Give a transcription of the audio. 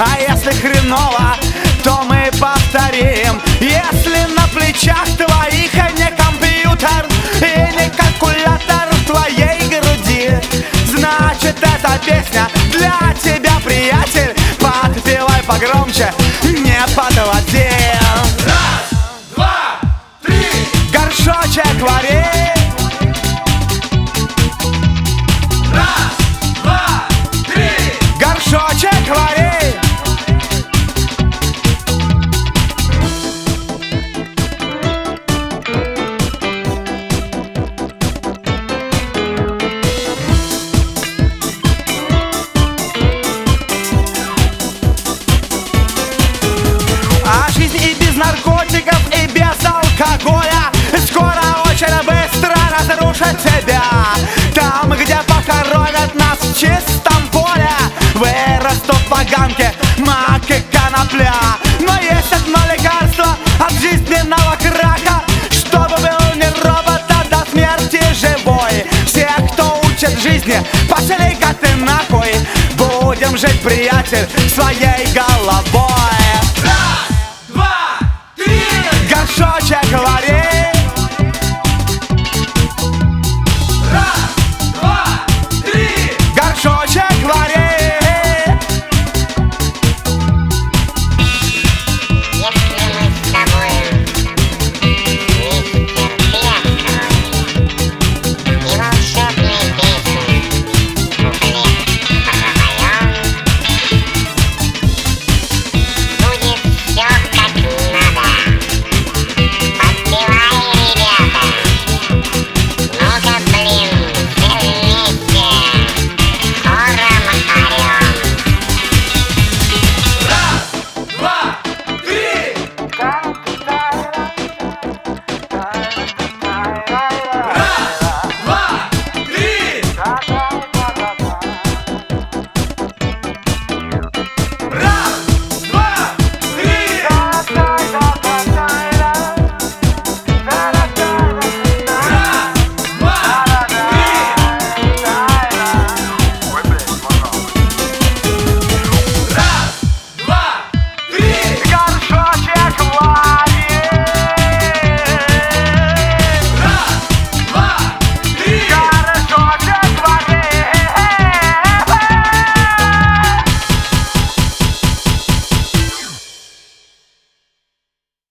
А если хреново, то мы повторим. Если на плечах твоих не компьютер и не калькулятор в твоей груди, значит эта песня для тебя, приятель. Подпевай погромче, не подводи. Раз, два, три. Горшочек вари. Раз, два, три. Горшочек вари. А жизнь и без наркотиков, и без алкоголя скоро очень быстро разрушит тебя. Там, где похоронят нас в чистом поле, вырастут поганки, мак и конопля. Но есть одно лекарство от жизненного краха, чтобы был не робот, а до смерти живой. Все, кто учит жизни, пошли-ка ты нахуй. Будем жить, приятель, своей головой. Раз, два, три. Горшочек вари.